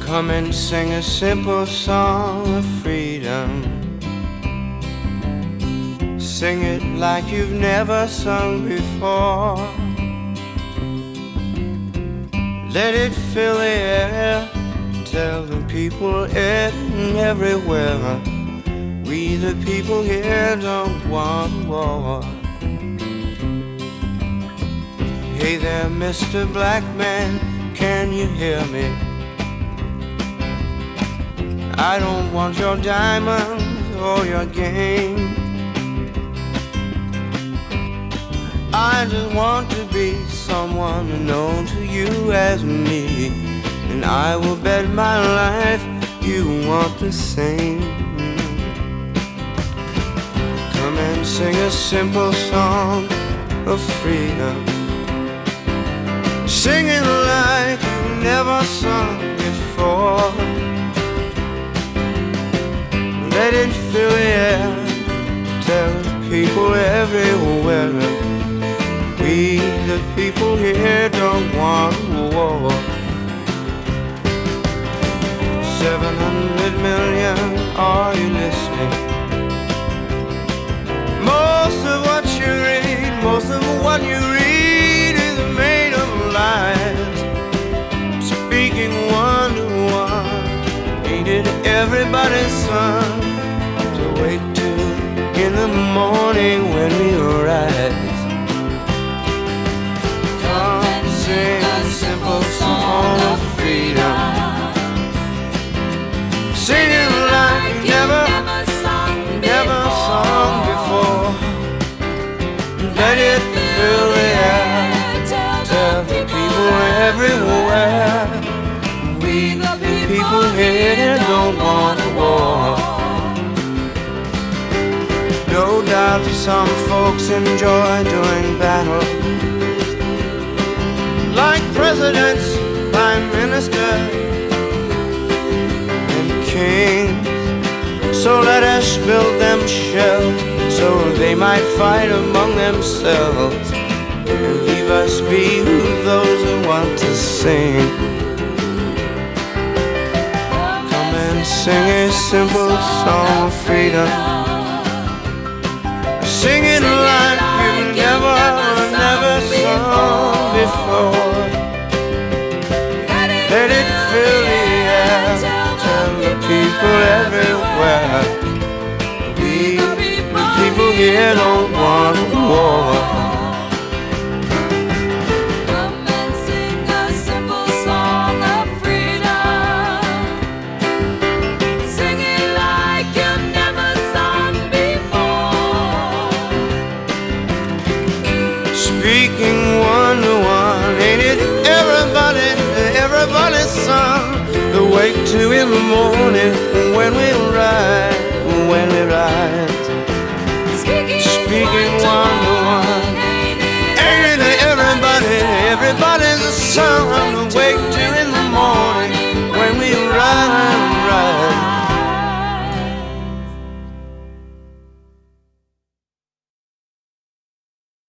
Come and sing a simple song of freedom. Sing it like you've never sung before. Let it fill the air. Tell the people everywhere, we the people here don't want war. Hey there, Mr. Black Man, can you hear me? I don't want your diamonds or your game. I just want to be someone known to you as me, and I will bet my life you want the same. Come and sing a simple song of freedom. Sing it like you've never sung before. Let it fill the air. Tell people everywhere, we the people here don't want war. 700 million, are you listening? Most of what you read, most of what you read is made of lies. Speaking one to one, ain't it everybody's son to wait till in the morning when we rise? Come sing a simple song of freedom. Sing it like you never sung before. Let it fill the air. Tell the people everywhere, we the people here don't want war. No doubt some folks enjoy doing battle, like presidents, prime ministers, kings. So let us build them shells, so they might fight among themselves, and leave us be those who want to sing. Come and sing a simple song of freedom. Sing it like you've never sung before. Let it fill the air. Tell the people everywhere, we the people here don't want war. Come and sing a simple song of freedom. Sing it like you've never sung before. Speaking one to one, ain't it everybody's son to wake to in the morning when we rise, Speaking one to one, ain't it everybody's a son to wake to